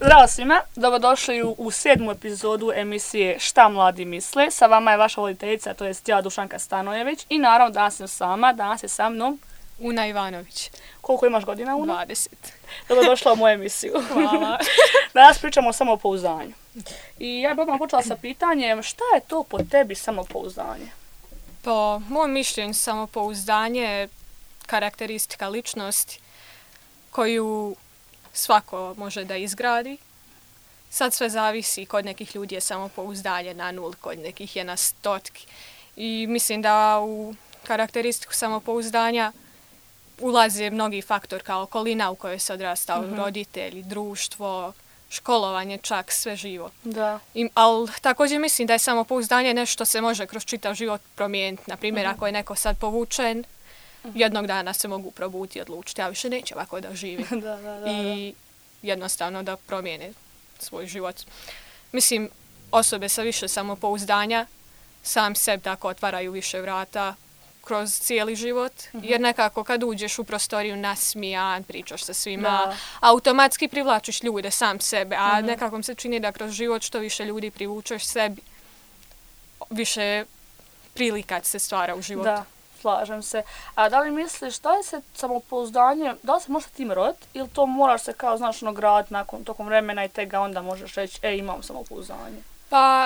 Zdravo svima, dobrodošli u 7. epizodu emisije Šta mladi misle. Sa vama je vaša voditeljica, to jest ja, Dušanka Stanojević. I naravno danas je sa mnom Una Ivanović. Koliko imaš godina, Una? 20. Dobrodošla u moju emisiju. Hvala. Danas pričamo o samopouzdanju. I ja bih odmah počela sa pitanjem šta je to po tebi samopouzdanje? Po mom mišljenju samopouzdanje je karakteristika ličnosti koju svako može da izgradi. Sad sve zavisi, kod nekih ljudi je samopouzdanje na 0, kod nekih je na 100. I mislim da u karakteristiku samopouzdanja ulaze mnogi faktor kao okolina u kojoj se odrastao, roditelji, društvo, školovanje, čak sve živo. Da. Ali također mislim da je samopouzdanje nešto što se može kroz čitav život promijeniti. Naprimjer, ako je neko sad povučen, jednog dana se mogu probuditi i odlučiti, ja više neće ovako da živim. I jednostavno da promijene svoj život. Mislim, osobe sa više samopouzdanja sam sebi tako otvaraju više vrata kroz cijeli život, jer nekako kad uđeš u prostoriju nasmijan, pričaš sa svima, automatski privlačiš ljude sam sebe, a nekako mi se čini da kroz život što više ljudi privučeš sebi, više prilika se stvara u životu. Da, slažem se. A da li misliš da li se samopouzdanje, da li se može tim roditi ili to moraš se kao znaš graditi tokom vremena i tega onda možeš reći imam samopouzdanje? Pa,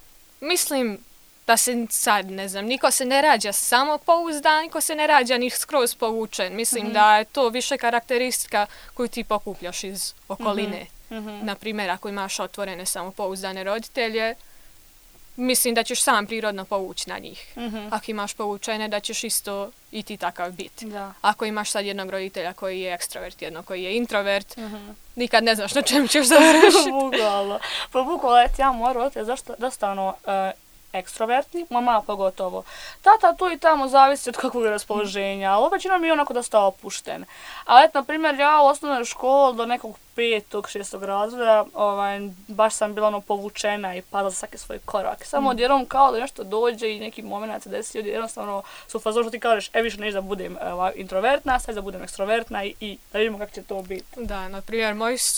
mislim da se sad, ne znam, niko se ne rađa samopouzdan, niko se ne rađa ni skroz povučen. Mislim da je to više karakteristika koju ti pokupljaš iz okoline. Naprimjer, ako imaš otvorene samopouzdane roditelje, mislim da ćeš sam prirodno povući na njih. Ako imaš povučene, da ćeš isto i ti takav biti. Ako imaš sad jednog roditelja koji je ekstrovert, jednog koji je introvert, nikad ne znaš na čemu ćeš završiti. Bukvalno. Pa bukvalno, ja moj roditelj dosta ekstrovertni, mama pogotovo. Tata tu i tamo zavisi od kakvog raspoloženja, ali većinom je onako dosta opušten. Ali eto, na primjer, ja u osnovnoj školi do nekog 5. 6. razreda baš sam bila povučena i padala za svaki svoj korak. Samo odjednom kao da nešto dođe i neki moment se desi, jednostavno su u fazonu što ti kažeš, više neću da budem introvertna, sad da budem ekstrovertna i da vidimo kako će to biti. Da, na primjer,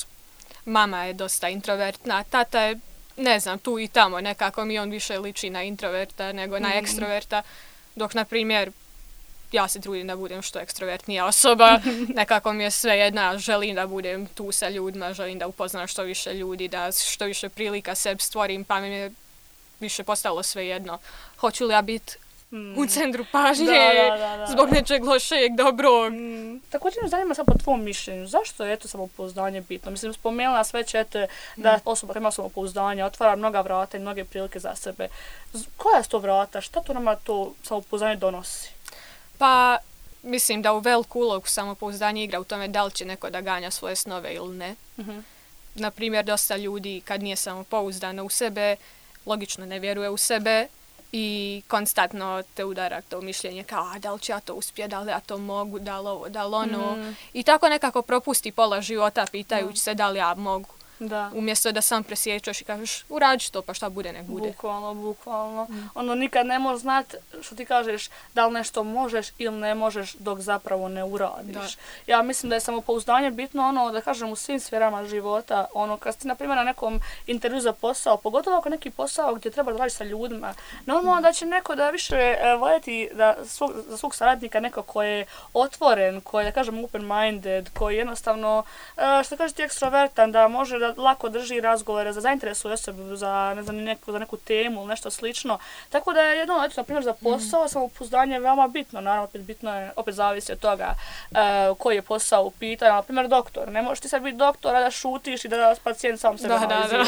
mama je dosta introvertna, tata je ne znam, tu i tamo, nekako mi on više liči na introverta nego na ekstroverta, dok, na primjer, ja se trudim da budem što ekstrovertnija osoba, nekako mi je sve jedna, želim da budem tu sa ljudima, želim da upoznam što više ljudi, da što više prilika sebi stvorim, pa mi je više postalo sve jedno. Hoću li ja biti u centru pažnje zbog nečeg lošeg, dobrog. Također me zanima sad po tvom mišljenju, zašto je samopouzdanje bitno? Mislim, spomenula sve ćete da osoba koja ima samopouzdanje otvara mnoga vrata i mnoge prilike za sebe. Koja su to vrata? Šta to nama to samopouzdanje donosi? Pa, mislim da u veliku ulogu samopouzdanje igra u tome da li će neko da ganja svoje snove ili ne. Naprimjer, dosta ljudi kad nije samopouzdano u sebe, logično ne vjeruje u sebe, i konstantno te udara to mišljenje kao da li ću ja to uspjeti, da li ja to mogu, da li ovo, da li ono. I tako nekako propusti pola života pitajući se da li ja mogu. Umjesto da sam presjećaš i kažeš uradži to pa šta bude nek bude. Bukvalno. Nikad ne možeš znati što ti kažeš da li nešto možeš ili ne možeš dok zapravo ne uradiš. Ja mislim da je samopouzdanje bitno da kažem u svim sferama života. Kad si na primjer na nekom intervju za posao, pogotovo ako neki posao gdje treba da radiš sa ljudima, normalno da će neko da više voljeti za svog saradnika neko ko je otvoren, ko je da kažem open-minded, koji jednostavno što kažeš ti ekstrovertan, da može da lako drži razgovore, za zainteresuje osobu za neku temu ili nešto slično. Tako da je na primjer za posao samopouzdanje je veoma bitno. Naravno, bitno je, opet zavisi od toga koji je posao u pitanju. Na primjer, doktor. Ne možeš ti sad biti doktor, a da šutiš i da pacijent sam sebe analizira.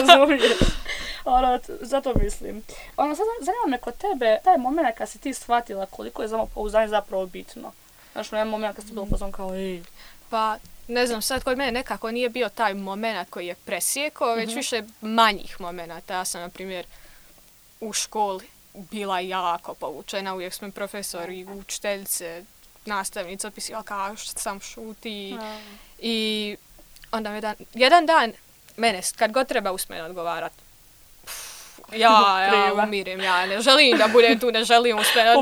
Zato mislim. Sad zanima me kod tebe taj moment kad si ti shvatila koliko je samopouzdanje zapravo bitno. Znaš, jedan moment kad si bila pozvan kao Pa, ne znam, sad kod mene nekako nije bio taj moment koji je presjekao, već više manjih momenata. Ja sam, na primjer, u školi bila jako povučena, uvijek smo profesori, učiteljice, nastavnice opisivali kao što sam šuti. I onda jedan dan mene, kad god treba usmeno odgovarati, Ja umirim, ja ne želim da budem tu, ne želim uspjeti.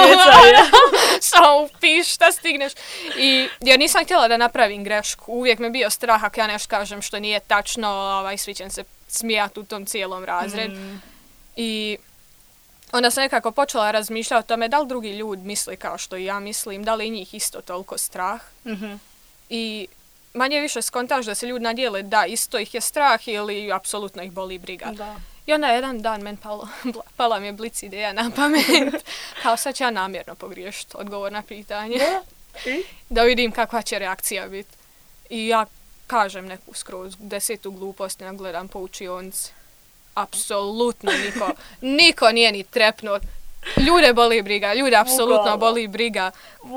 Samo upiš šta stigneš. Jer nisam htjela da napravim grešku. Uvijek me bio strah ako ja nešto kažem što nije tačno, svi će se smijati u tom cijelom razredu. I onda sam nekako počela razmišljati o tome da li drugi ljudi misli kao što i ja mislim, da li njih isto toliko strah. I manje više skontaš da se ljudi nadijele da isto ih je strah ili apsolutno ih boli briga. Da. I onda jedan dan meni pala mi je blic ideja na pamet. Kao sad ću ja namjerno pogriješiti odgovor na pitanje. Da vidim kakva će reakcija biti. I ja kažem neku skroz 10 glupost, ne gledam po učionici. Apsolutno niko nije ni trepnuo. Ljude boli briga, ljude apsolutno boli briga.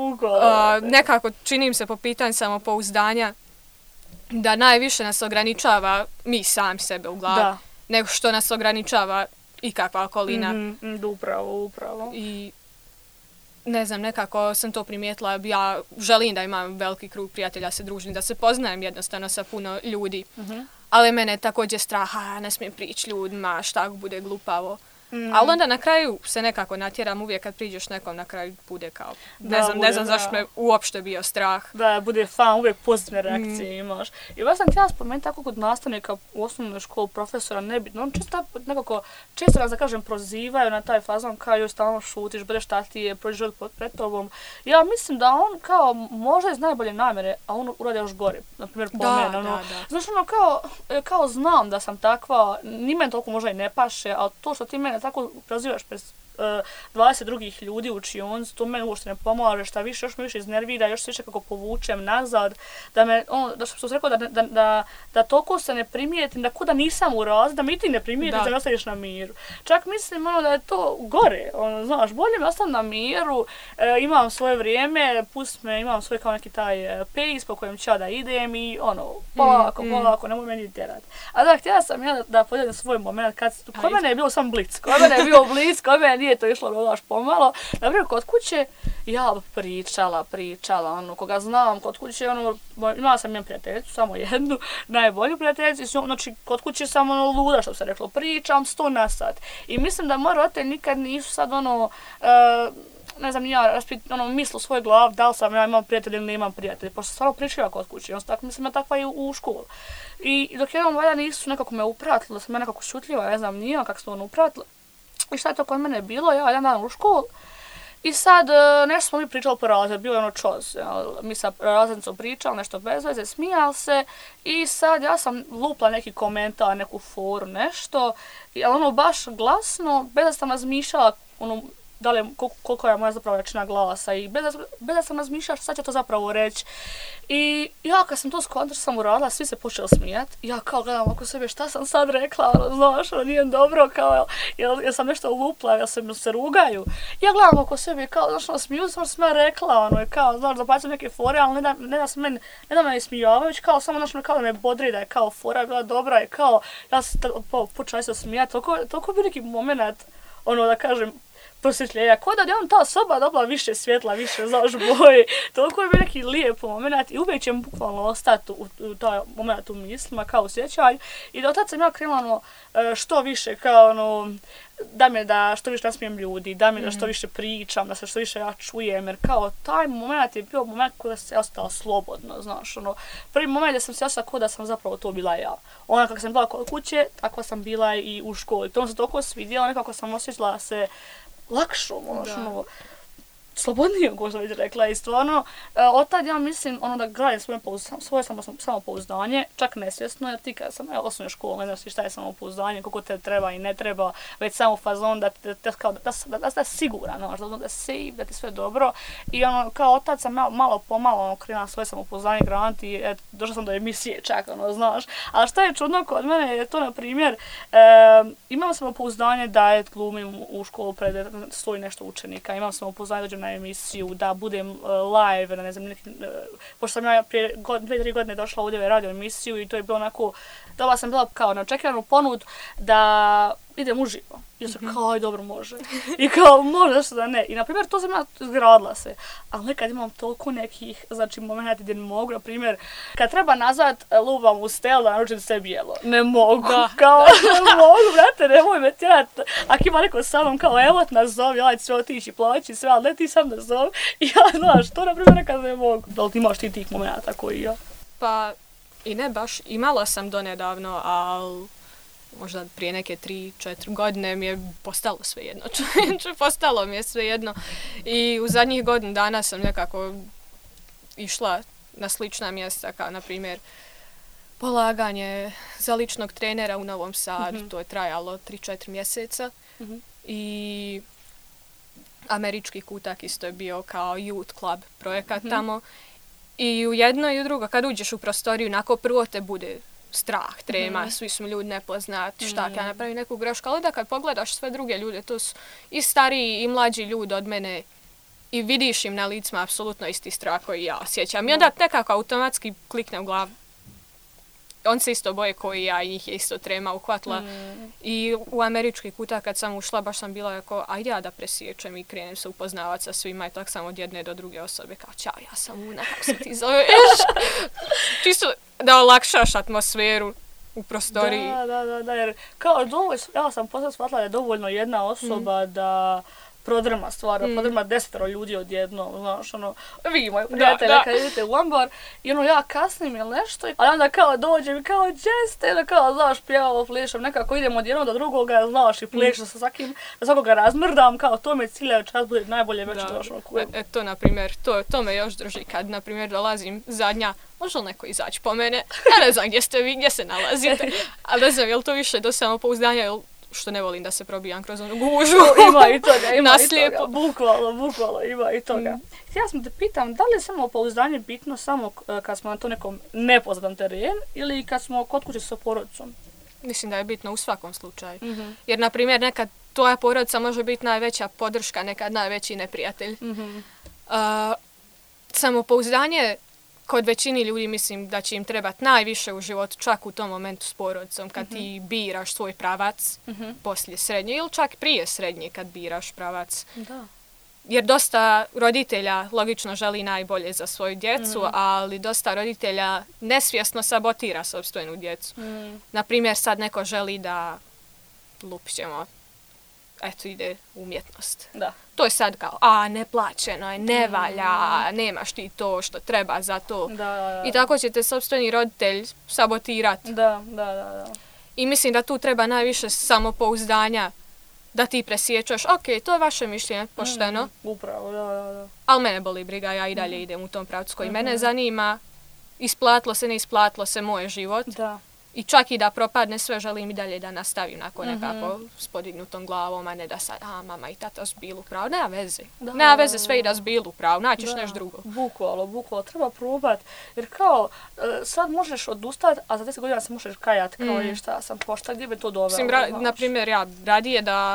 Nekako činim se po pitanju samopouzdanja da najviše nas ograničava mi sam sebe u glavi, nego što nas ograničava ikakva okolina. Upravo. I ne znam, nekako sam to primijetila, ja želim da imam veliki krug prijatelja, se družim, da se poznajem jednostavno sa puno ljudi. Ali mene je također straha, ne smijem prići ljudima, šta ako bude glupavo. Ali onda na kraju se nekako natjeram, uvijek kad priđeš nekom na kraju bude kao, ne znam zašto me uopšte bio strah. Da, bude fan, uvijek pozitivne reakcije imaš. I vas sam htjela spomenuti tako kod nastavnika u osnovnoj školi, profesora, nebitno, on često nas da kažem prozivaju na taj fazon kao joj stalno šutiš, budeš tatije, prođeš život pred tobom. Ja mislim da on kao možda iz najbolje namjere, a on uradi još gore, na primjer po mene. Znaš kao znam da sam takva, ni meni toliko možda i ne paše, ali to što ti mene tako prozivaš pred 20 drugih ljudi u učionici, to meni uopšte ne pomaže, šta više, još me više iznervira, još se više kako povučem nazad, da što se rekao, da toliko se ne primijetim, da kuda nisam u razredu, da mi ti ne primijetiš, da me ostaviš na miru. Čak mislim da je to gore, znaš, bolje me ostavim na miru, imam svoje vrijeme, imam svoj kao neki taj pace po kojem ću ja da idem i polako, nemoj meni tjerati. A da, htjela sam ja da podijelim svoj moment, kod mene je bilo sam blic, kod mene nije to išlo baš pomalo. Naprimjer, kod kuće ja pričala, koga znam, kod kuće, imala sam jednu prijateljicu, samo jednu, najbolju prijateljicu, znači, kod kuće sam luda, što se reklo, pričam 100 na sat. I mislim da moji roditelji nikad nisu sad ne znam, misli u svoj glav, da li sam ja imam prijatelj ili ne imam prijatelj, pošto sam stvarno pričala kod kuće, mislim ja takva i u školu. I dok jednom valja nisu nekako me upratili, da sam ja nekako šutljiva, ne znam, nije kako su upratili. I šta je to kod mene bilo? Ja jedan dan u školu i sad nešto smo mi pričali po razredu, bilo je čoz. Mi sa razrednicom pričali, nešto bez veze, smijali se i sad ja sam lupla neki komentar, neku foru, nešto, ali baš glasno, bez da sam razmišljala da li koliko je moja zapravo jačina glasa i bez da sam razmišljala šta će to zapravo reći. I ja kad sam to skontala što sam uradila, svi se počeli smijati. Ja kao gledam oko sebe šta sam sad rekla, znaš, nije dobro, kao jel sam nešto lupla, jel se rugaju. Ja gledam oko sebe kao, znaš, smiju sam što sam ja rekla, kao, znaš, zapacim neke fore, ali ne da me smijavajući, kao samo, znaš, kao da me bodri da je kao fora je bila dobra, je kao, ja sam počela se smijati, toliko bi neki moment, da kažem, prosvjetljenja, kao da je ta soba dobila više svjetla, više boje, toliko je bio neki lijep moment i uvijek će bukvalno ostati u taj moment u mislima, kao u sjećanju. I do tada sam ja krenula što više, kao da mi je da što više nasmijem ljudi, da mi je da što više pričam, da se što više ja čujem, jer kao taj moment je bio moment kada sam se ostala slobodno, znaš, prvi moment da sam se osjećala kao da sam zapravo to bila ja. Kako sam bila kod kuće, tako sam bila i u školi. To mi se toliko svidjelo, nekako sam osjećala se lakšom, slobodnije, ko sam već rekla, i stvarno, od tad ja mislim da gradim svoje samopouzdanje, čak nesvjesno, jer ti kada sam osnovnoj školi, ne znaš šta je samopouzdanje, koliko te treba i ne treba, već samo fazon da ste siguran, da si safe, da ti sve dobro. I kao od tad sam malo pomalo krenula svoje samopouzdanje graditi i došla sam do emisije čak, znaš. Ali šta je čudno kod mene je to, na primjer, imam samopouzdanje da glumim u školu pred 100 i nešto učenika, imam samopouzdanje da dođem na emisiju, da budem live, ne znam, pošto sam ja prije 2-3 godine došla ovdje u radio emisiju i to je bilo onako, dobila sam bila kao neočekivanu ponud da idem uživo. I ja sam kao, aj dobro može. I kao, može što da ne. I na primjer, to sam ja izgradila se. Ali nekad imam toliko nekih, znači, momenta gdje ne mogu, na primjer, kad treba nazvat ljubav u stel da naručim sve bijelo. Ne mogu. Kao, ne mogu, brate, nemoj me tjerat. Ako ima neko sa mnom, kao, evo te nazovi, ajde sve otići, plaći, sve, ali ne ti sam nazovi. I ja, znaš, to na primjer nekad ne mogu. Da li ti imaš ti tih momenta koji ja? Pa, i ne baš, imala sam donedavno, ali možda prije neke 3-4 godine mi je postalo svejedno. Postalo mi je svejedno. I u zadnjih godinu dana sam nekako išla na slična mjesta, kao na primjer polaganje za ličnog trenera u Novom Sadu. To je trajalo 3-4 mjeseca. I Američki kutak isto je bio kao youth club projekat tamo. I u jedno i u drugo, kad uđeš u prostoriju, onako prvo te bude strah, trema, svi su ljudi nepoznati, šta ja napravim neku grešku, ali da kad pogledaš sve druge ljude, to su i stariji i mlađi ljudi od mene i vidiš im na licima apsolutno isti strah koji ja osjećam. I onda nekako automatski klikne u glavu. On se isto boje koji ja i njih je isto trema uhvatila. I u Američki kutak kad sam ušla, baš sam bila jako, ajde ja da presjećem i krenem se upoznavati sa svima i tak sam od jedne do druge osobe kao, čao, ja sam Una, kako se ti zoveš? Čisto da olakšaš atmosferu u prostoriji. Da, jer kao dovoljno, ja sam posle shvatila da je dovoljno jedna osoba da prodrma stvar, prodrma 10 ljudi odjedno, znaš, ono, vi moji prijatelji kad idete u ambar i ono ja kasnim ili nešto, ali onda kao dođem i kao džeste, ili kao, znaš, pjevamo, plešam, nekako idem od jednog do drugoga, znaš, i plešam sa svakim, da svakoga razmrdam, kao to me cilja, čas bude najbolje večer, znaš, ono, cool. To, na primjer, to me još drži kad, na primjer, dolazim zadnja, može li neko izaći po mene? Ja ne znam gdje ste vi, gdje se nalazite, ali ne znam, je li to više do samopouzdanja, ili što ne volim da se probijam kroz onu gužu. Ima i toga, ima i toga. Bukvalno, ima i toga. Htjela sam te pitam, da li je samopouzdanje bitno samo kad smo na to nekom nepoznatom terenu ili kad smo kod kuće sa porodicom? Mislim da je bitno u svakom slučaju. Jer, na primjer, nekad tvoja porodica može biti najveća podrška, nekad najveći neprijatelj. Samopouzdanje kod većini ljudi mislim da će im trebati najviše u životu, čak u tom momentu s porodicom, kad ti biraš svoj pravac poslije srednje ili čak prije srednje kad biraš pravac. Da. Jer dosta roditelja logično želi najbolje za svoju djecu, ali dosta roditelja nesvjesno sabotira sopstvenu djecu. Naprimjer, sad neko želi da lupćemo, eto ide umjetnost. Da. To je sad kao, neplaćeno je, ne valja, nemaš ti to što treba za to. Da. I tako će te sopstveni roditelj sabotirati. Da. I mislim da tu treba najviše samopouzdanja da ti presjećaš, ok, to je vaše mišljenje, pošteno. Upravo, da. Ali mene boli briga, ja i dalje idem u tom pravcu koji mene zanima. Isplatilo se, ne isplatilo se moj život. Da. I čak i da propadne sve, želim i dalje da nastavim nakon nekako s podignutom glavom, a ne da sad, mama i tata su bili u pravu. Nema veze. Nema veze sve i da su bili u pravu, naćiš nešto drugo. Bukvalno, treba probat. Jer kao, sad možeš odustati, a za 10 godina se možeš kajati, kao je šta sam pošta, gdje bi to dovelo. Mislim, na primjer, ja radije da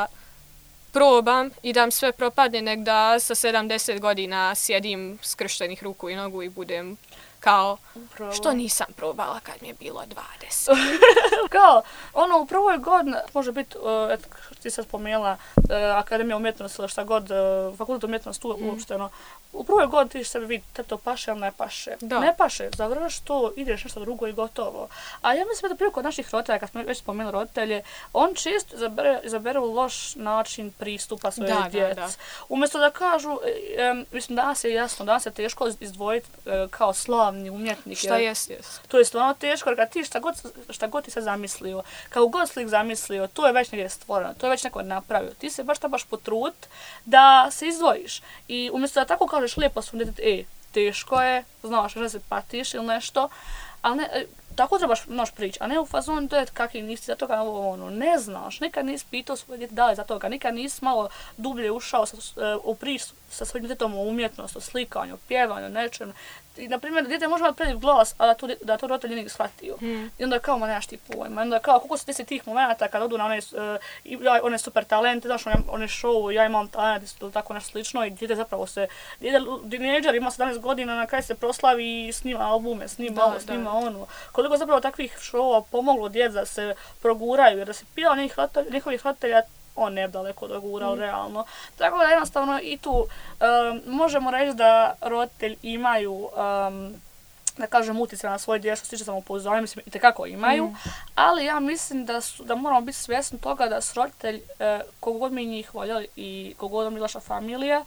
probam i da mi sve propadne, nek da sa 70 godina sjedim skrštenih ruku i nogu i budem kao, što nisam probala kad mi je bilo 20. Kao, ono, u prvoj godini može biti, ti sad spomenula, Akademija umjetnosti ili šta god, fakultet umjetnosti uopšteno. U prvoj godini ti sebi vidi, te to paše ili ne paše. Da. Ne paše, završ to, ideš nešto drugo i gotovo. A ja mislim da prije kod naših roditelja, kad smo već spomenuli roditelje, on često izaberu loš način pristupa svoje djece. Umjesto da kažu, mislim, danas je jasno, danas je teško izdvojiti kao slavni umjetnik. Šta jest. To je stvarno teško, jer kad ti šta god ti se zamislio, kao god slik zamislio, to je već negdje stvoreno, to je već neko napravio. Ti se baš potrud da se izdvojiš. I umjesto da tako kažeš lijepo svom djetetu, teško je, znaš, da se patiš ili nešto, ali ne, tako trebaš prići, a ne u fazonu djet kakvi nisi za toga, ne znaš, nikad nisi pitao svoje djete da li za toga, nikad nisi malo dublje ušao u priču sa svojim djetetom o umjetnosti, o slikanju, o pjevanju, nečem. I, na primjer, dijete može imati predivni glas, a da to roditelj nije shvatio. I onda kao, ma nemaš ti pojma. I onda kao, koliko se desi tih momenta kad odu na one super talente, znaš, one show, ja imam talent, ili tako nešto slično, i dijete zapravo teenager ima 17 godina, na kraju se proslavi i snima albume, snima ovo, snima ono. Koliko zapravo takvih showa pomoglo djeci da se proguraju, jer da se pila njihovih roditelja, on ne bi daleko dogurao, realno. Tako da jednostavno i tu možemo reći da roditelji imaju, da kažem, utjecaj na svoje djece što se tiče samopouzdanja, mislim, itekako imaju, ali ja mislim da moramo biti svjesni toga da su roditelji, koliko god mi njih voljeli i koliko god mi naša familija,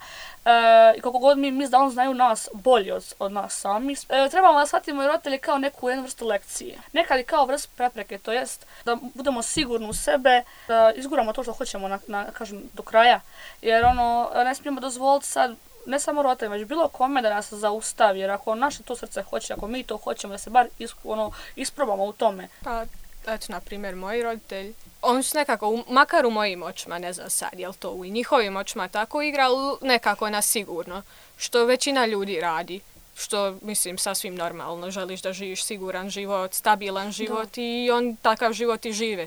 i koliko god mi misli da on znaju nas bolje od nas sami, trebamo da shvatimo i roditelje kao neku jednu vrstu lekcije. Nekad i kao vrst prepreke, to jest da budemo sigurni u sebe, da izguramo to što hoćemo kažem, do kraja, jer ne smijemo dozvoliti sad ne samo roditeljima, već bilo kome da nas zaustavi, jer ako naše to srce hoće, ako mi to hoćemo, da se bar isprobamo u tome. Pa, eto, na primjer, moji roditelji, oni su nekako, makar u mojim očima, ne znam sad, jel to u njihovim očima tako igra, ali nekako na sigurno, što većina ljudi radi, što, mislim, sasvim normalno, želiš da živiš siguran život, stabilan život i on takav život i žive.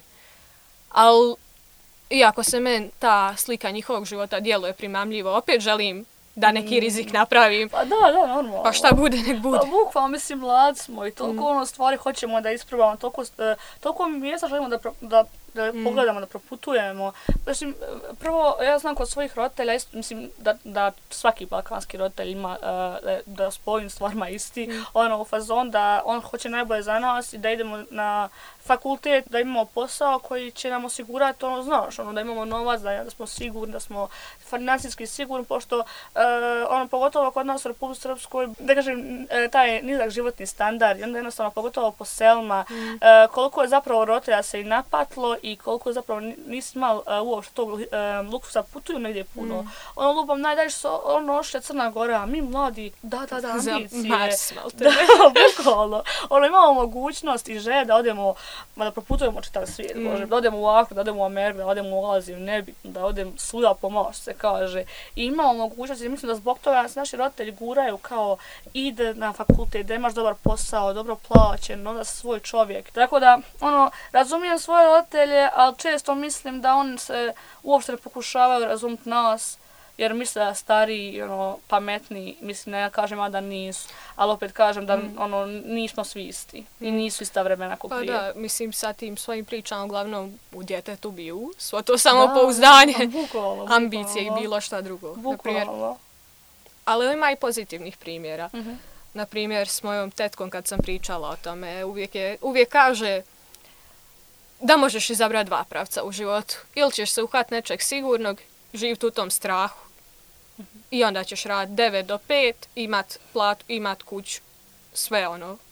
Ali, iako se meni ta slika njihovog života djeluje primamljivo, opet želim da neki rizik napravim. Pa da, normalno. Pa šta bude, nek bude. Pa bukvalno, mislim, mladi smo i toliko stvari hoćemo da isprobamo, toliko mjesta želimo da pogledamo, da proputujemo. Mislim, prvo, ja znam kod svojih roditelja, mislim da svaki balkanski roditelj ima da s ovim stvarima isti, u fazon da on hoće najbolje za nas i da idemo na fakultet, da imamo posao koji će nam osigurati, znaš, da imamo novac, da smo sigurni, da smo financijski sigurni, pošto pogotovo kod nas u Republici Srpskoj, da kažem, taj nizak životni standard, i onda jednostavno pogotovo po selima, koliko je zapravo roditelja se i napatilo i koliko je zapravo nisi imali uopšte tog luksusa, putuju negdje puno. Lupam, najdalje su ošle Crna Gora, mi mladi, da, ambicije. Da, bukvalno. Imamo mogućnost i želje da odemo, da proputujemo čitav svijet, da odemo u Afriku, da odemo u Ameriku, da odemo u Aziju, nebitno, da odem svuda po moć, se kaže. I imamo mogućnost, i mislim da zbog toga se naši roditelji guraju kao ide na fakultet, da imaš dobar posao, dobro plaćen, onda si svoj čovjek. Tako da, razumijem svoje roditelje, ali često mislim da oni se uopšte ne pokušavaju razumjeti nas, jer misle da stariji, pametni, mislim, ne kažem da nisu, ali opet kažem da nismo svi isti i nisu ista vremena kao prije. Pa da, mislim, sa tim svojim pričama uglavnom u djetetu biju svo to samopouzdanje, ambicije i bilo šta drugo. Bukvalno. Ali ima i pozitivnih primjera. Na primjer, s mojom tetkom kad sam pričala o tome, uvijek kaže da možeš izabrati dva pravca u životu. Ili ćeš se uhvatiti nečeg sigurnog, živjeti u tom strahu. I onda ćeš raditi 9 do 5, imat platu, imat kuću, sve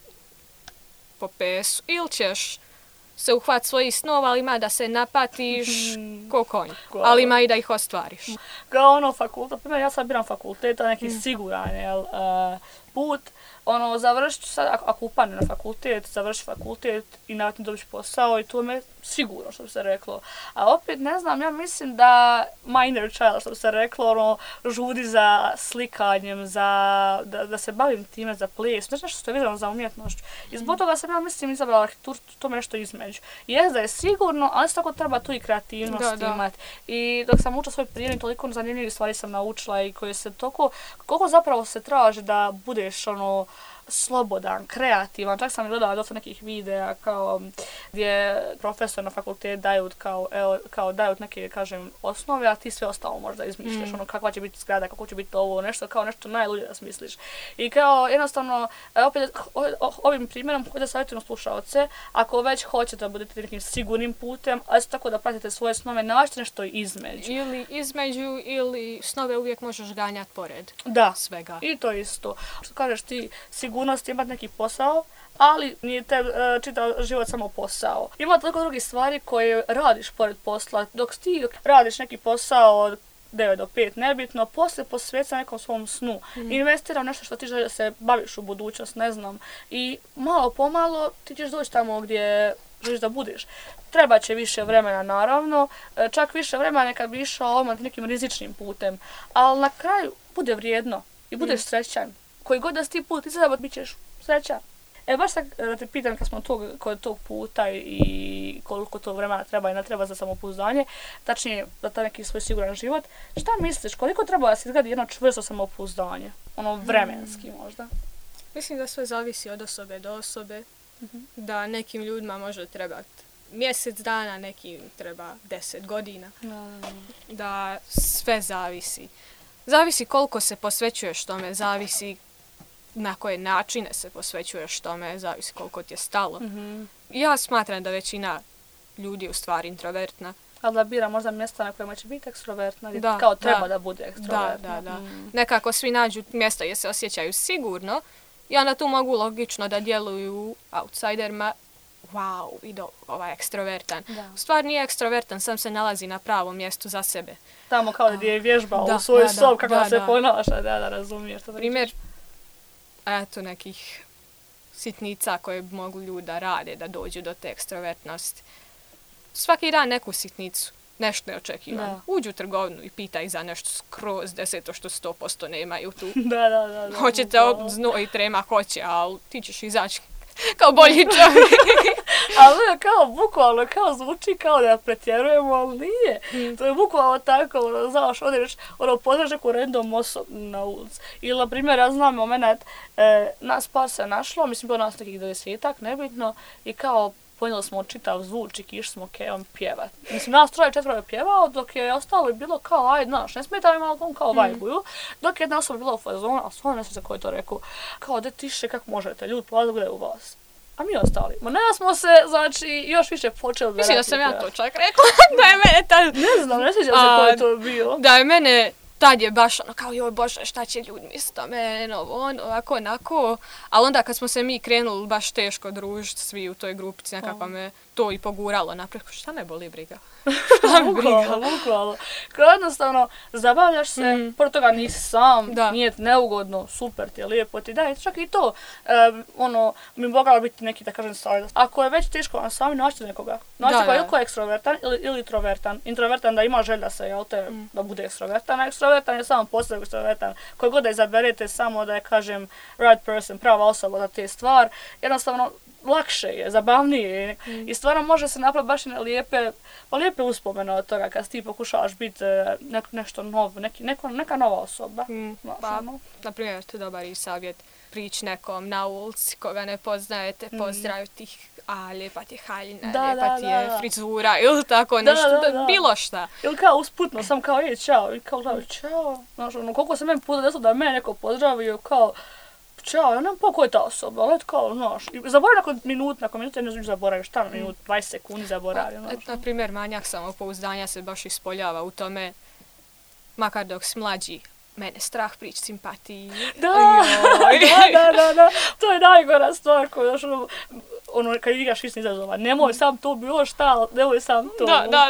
po pesu. Ili ćeš se uhvatiti svojih snova, ali ima da se napatiš ko konj. Ali ima i da ih ostvariš. Kao fakultet, ja sad biram fakultet, neki siguran put. Završit ću sad, ako upadne na fakultet, završi fakultet i navatno dobiš posao i to me sigurno, što bi se reklo. A opet, ne znam, ja mislim da my inner child, što bi se reklo, žudi za slikanjem, da se bavim time, za ples, nešto što je vezano za umjetnošću. I zbog toga sam, ja mislim, izabrala arhitekturu, to nešto između. Jest da je sigurno, ali se tako treba tu i kreativnost imati. I dok sam učila svoj prijednik, toliko zanimljivih stvari sam naučila i koje se toliko, koliko zapravo se traži da budeš slobodan, kreativan. Čak sam gledala dosta nekih videa kao gdje profesor na fakultet daju daju neke, kažem, osnove, a ti sve ostalo možda izmišljaš, kakva će biti zgrada, kako će biti ovo, nešto najluđe da smisliš. I kao jednostavno, opet ovim primjerom hoću da savjetujem slušaoce, ako već hoćete da budete nekim sigurnim putem, ali isto tako da pratite svoje snove, nađite nešto između. Ili između, ili snove uvijek možeš ganjati pored svega. I to isto. Što kažeš ti, sigurnost imati neki posao, ali nije te čitav život samo posao. Ima toliko drugih stvari koje radiš pored posla. Dok ti radiš neki posao od 9 do 5, nebitno, poslije posveti se nekom svom snu. Investira u nešto što ti želiš da se baviš u budućnost, ne znam. I malo pomalo ti ćeš doći tamo gdje želiš da budeš. Treba će više vremena, naravno, čak više vremena kad bi išao odmah nekim rizičnim putem, ali na kraju bude vrijedno i budeš srećan. Koji god da si ti put izabrat, bit ćeš srećan. Baš sad da te pitam kad smo kod tog puta i koliko to vremena treba i ne treba za samopouzdanje, tačnije za taj neki svoj siguran život, šta misliš, koliko treba da se izgradi jedno čvrsto samopouzdanje? Ono vremenski možda? Mislim da sve zavisi od osobe do osobe, da nekim ljudima može trebati mjesec dana, nekim treba 10 godina, da sve zavisi. Zavisi koliko se posvećuješ tome, zavisi na koje načine se posvećuješ tome, zavisi koliko ti je stalo. Ja smatram da većina ljudi je u stvari introvertna. Ali da bira možda mjesta na kojima će biti ekstrovertna, gdje kao treba da bude ekstrovertna. Da. Nekako svi nađu mjesta gdje se osjećaju sigurno i onda tu mogu logično da djeluju outsiderima. Wow, vidio, ovaj ekstrovertan. U stvari nije ekstrovertan, sam se nalazi na pravom mjestu za sebe. Tamo kao da je vježbao u svoju sob kako se ponaša, da razumiješ. Primjer, eto nekih sitnica koje mogu ljudi da rade, da dođu do te ekstrovertnosti. Svaki dan neku sitnicu, nešto neočekivano. Uđu u trgovinu i pitaj za nešto skroz deseto što 100% nemaju tu. Da. Hoćete znoj i trema, hoće, ali ti ćeš izaći kao bolji čovjek. Ali kao bukvalno, kao zvuči kao da pretjerujemo, ali nije. To je bukvalno tako, znaš, odeš, poznaš neku random osobu na ulici. Ili, na primjer, ja znam moment, nas par se našlo, mislim, bilo nas nekih 20-ak, nebitno, i kao ponijeli smo čitav zvučnik i išli smo on pjevat. Mislim, nas 3-4 je pjevao, dok je ostalo i bilo kao, ajde, znaš, ne smeta mi malo on kao vajbuju, dok jedna osoba bila u fazonu, a stvarno ne znam za ko je to rekao, kao, de tiše, kako možete, ljudi prolaze gledaju vas. A mi ostali. Ma ne smo se, znači, još više počeli... Mislim da sam ja to čak rekla, da je mene tad... Ne znam, ne sjećam se ko je to bio. Da je mene... Tad je baš ono kao, joj Bože, šta će ljudi misliti o mene, ovako, onako. Ali onda kad smo se mi krenuli baš teško družiti svi u toj grupici, nekako me to i poguralo naprijed. Šta me boli briga? Šta me briga? Bukvalno. Kao jednostavno, zabavljaš se, pored toga nisi sam, nije neugodno, super ti je, lijepo ti, da, čak i to, mi mogla biti neki, da kažem, savjet. Ako je već teško vam sami, naćete nekoga. Naćete ili ko je ekstrovertan ili introvertan. Introvertan da ima želja se, da bude ekstrovertan, a ekstrovertan je samo posebno ekstrovertan. Koji god da izaberete, samo da je, kažem, right person, prava osoba za te stvar, jednostavno, lakše je, zabavnije je i stvarno može se napraviti baš lijepe uspomene od toga kad ti pokušavaš biti nešto novo, neka nova osoba. Naprimjer, to je dobar i savjet, prići nekom na ulici koga ne poznajete, pozdraviti ih, lijepa ti je haljina, lijepa ti je frizura ili tako nešto, bilo šta. Ili kao usputno, sam kao čao, i kao čao, znaš, koliko se meni puta desilo da me neko pozdravio, kao čao, ja nemam po ko je ta osoba, ali kao, znaš, zaboravim nakon minuta, ne znam zaboravim, šta na minut, 20 sekundi zaboravim, znaš. Naprimjer, manjak samopouzdanja se baš ispoljava u tome, makar dok si mlađi, mene strah prići simpatiji. Da, to je najgora stvar koju, kad igraš isni izazova, nemoj sam to bilo šta, nemoj sam to. Da.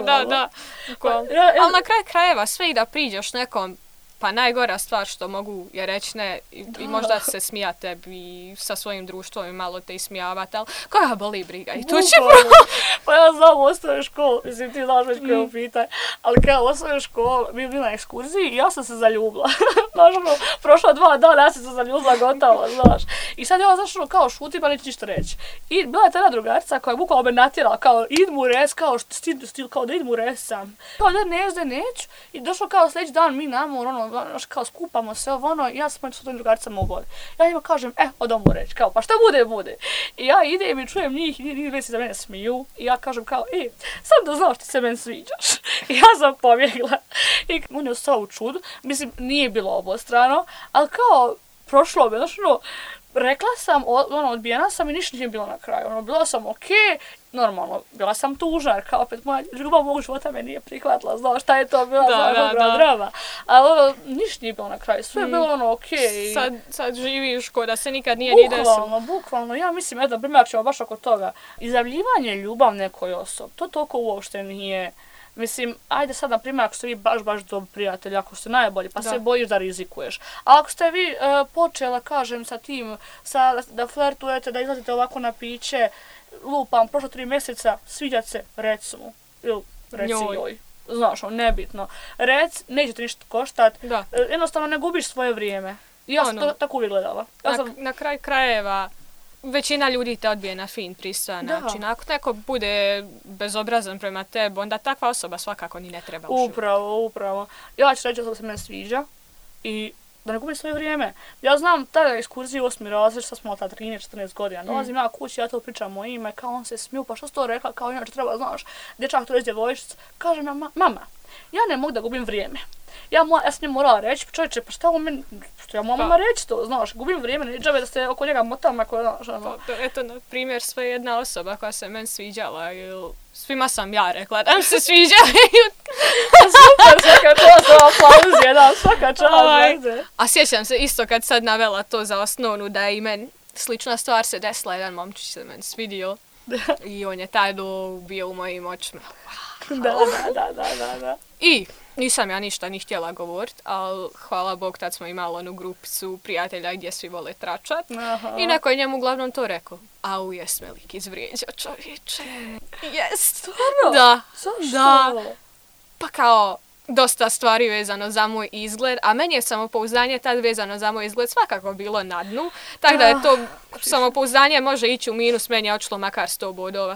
Ali na kraju krajeva, sve i da priđeš nekom, pa najgora stvar što mogu je reći ne i možda se smijati tebi sa svojim društvom i malo te ismijavati, ali koja boli briga i tu će Pa ja znam u osnovnoj školi, mislim ti znaš već koje pitaj, ali kao u osnovnoj školi mi bili na ekskurziji i ja sam se zaljubila. Znaš, prošla 2 dana, ja sam se zaljubila gotovo, znaš. I sad ja znaš kao šuti pa neće ništa reći. I bila je tada drugarica koja je bukvalno me natjerala, kao idem u res, kao stil, kao da idem u res sam. Kao da neću. I došlo kao sljedeći dan mi namo, kao skupamo se, ja sam s tom drugaricama u vodi. Ja njima kažem, odom u reći, kao, pa šta bude. I ja idem i čujem njih, njih se za mene smiju. I ja kažem kao, sam da znaš ti se meni sviđaš. I ja sam pobjegla. I on je ostao u čudu. Mislim, nije bilo obostrano, ali kao, prošlo me, znaš, rekla sam, odbijena sam i ništa nije bilo na kraju. Bila sam okej, normalno, bila sam tužna, jer kao opet moja ljubav mog života me nije prihvatila, znaš šta je to bila za drama. Ali ništa nije bilo na kraju, sve je bilo okej. Sad živiš ko da se nikad nije ni desilo. Bukvalno, ja mislim, primjer ćemo baš oko toga. Izjavljivanje ljubav nekoj osobi, to toliko uopšte nije Mislim, ajde sad, na primjer, ako ste vi baš dobri prijatelji, ako ste najbolji, pa se bojiš da rizikuješ. A ako ste vi počela, kažem, sa tim, da flertujete, da izlazite ovako na piće, lupam, prošlo 3 mjeseca, sviđat se, reci mu. Ili reci joj. Znaš, nebitno. Rec, neće ti ništa koštat. Jednostavno ne gubiš svoje vrijeme. Ja sam to tako uvijek gledala. Na kraju krajeva, većina ljudi te odbije na fin, pristojan način. Ako neko bude bezobrazan prema tebi, onda takva osoba svakako ni ne treba u životu. Upravo. Ja ću reći da se meni sviđa i da ne gubim svoje vrijeme. Ja znam tada ekskurziju 8. razred, sad smo tada 13-14 godina. Dolazim ja kući, ja to pričam o ime, kao on se smiju, pa što si to rekla, kao inače treba, znaš, dječak to je djevojčica. Kažem ja, mama, ja ne mogu da gubim vrijeme. Ja sam njemu morala reći, čovječe, pa šta on meni, što ja mama reći to, znaš, gubim vrijeme, ne džabe da se oko njega motam, ako je, znaš, ono. Eto, na primjer, sve jedna osoba koja se meni sviđala, svima sam ja rekla da mi se sviđaju. Super, svaka čast, aplauzije, da, svaka čast. A sjećam se isto kad sad navela to za osnovnu, da je i meni slična stvar se desila, jedan momčić se meni svidio i on je tada bio u mojim očima. Da. I nisam ja ništa ni htjela govorit, ali hvala Bog, tad smo imali onu grupicu prijatelja gdje svi vole tračat. I neko je njemu uglavnom to rekao. Au, jes me lik izvrijeđao, čovječe. Jest. Stvarno? Da. Zašto? Da. Pa kao, dosta stvari vezano za moj izgled, a meni je samopouzdanje tad vezano za moj izgled svakako bilo na dnu. Tako da je to samopouzdanje može ići u minus, meni je očilo makar 100 bodova.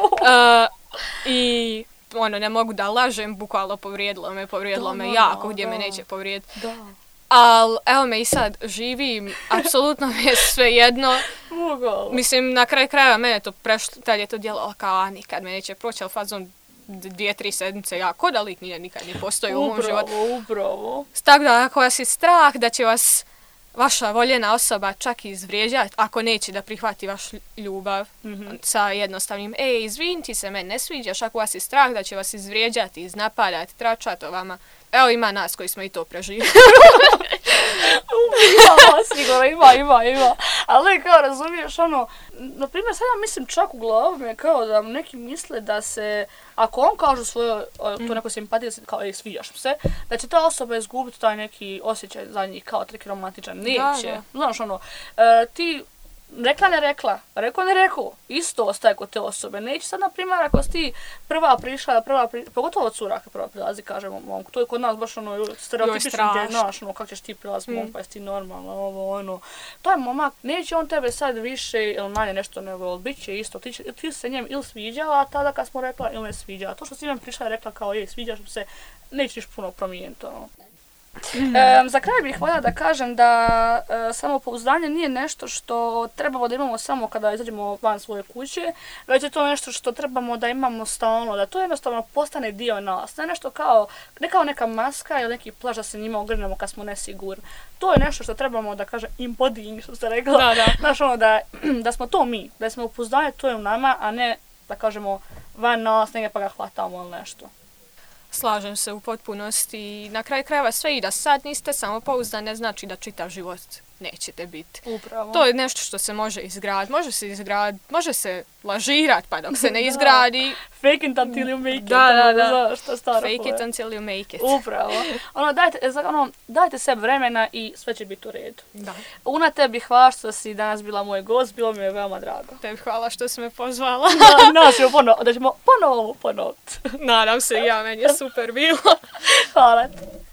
I ne mogu da lažem, bukvalno povrijedilo me jako, gdje me neće povrijediti. Ali evo me i sad živim, apsolutno mi je sve jedno. Mislim, na kraju krajeva mene to prešlo, tad je to djelovalo kao, nikad me neće proći, ali fazon 2-3 sedmice, ja ko da lik nikad ne postoji u mom životu. Upravo. Tako da ako vas je strah da će vas vaša voljena osoba čak i izvrijeđati, ako neće da prihvati vašu ljubav sa jednostavnim, izvini ti se, meni ne sviđaš, ako vas je strah da će vas izvrijeđati, iznapadati, tračati o vama. Evo ima nas koji smo i to preživjeli. Sigurno, ima. Ali kao razumiješ, na primjer, sad ja mislim čak u glavu mi je kao da neki misle da se, ako on kaže svoju, to neko simpatiju, kao sviđaš se, da će ta osoba izgubiti taj neki osjećaj za njih kao neki romantičan. Neće. Znaš, ti rekla ne rekla, rekao ne rekao, isto ostaje kod te osobe. Neće sad, na primjer, ako si ti pogotovo od cura kad prva prilazi, kažemo momku, to je kod nas baš stereotipično gdje, znaš, kako ćeš ti prilaziti momku, pa jesi ti normalno, to je momak, neće on tebe sad više ili manje nešto nego, bit će isto, ti se njem ili sviđala tada kad smo rekla ili ne sviđala. To što si meni prišla i rekla kao, sviđaš mi se, nećeš puno promijeniti, Za kraj bih voljela da kažem da samopouzdanje nije nešto što trebamo da imamo samo kada izađemo van svoje kuće, već je to nešto što trebamo da imamo stalno, da to jednostavno postane dio nas. Ne nešto kao neka maska ili neki plaž da se njima ogrnemo kad smo nesigurni. To je nešto što trebamo da kažem embodying, što ste rekla. Znaš, da smo to mi, da smo pouzdanje to je u nama, a ne da kažemo van nas, negdje pa ga hvatamo ili nešto. Slažem se u potpunosti i na kraju krajeva sve i da sad niste samopouzdani ne znači da čitav život nećete biti. Upravo. To je nešto što se može izgraditi, može se lažirati pa dok se ne izgradi. Fake it until you make it. Da. Fake it until you make it. Upravo. Dajte sebi vremena i sve će biti u redu. Da. Una, tebi hvala što si danas bila moj gost, bilo mi je veoma drago. Tebi hvala što si me pozvala. Da ćemo ponovo ponoviti. Nadam se, meni je super bilo. Hvala.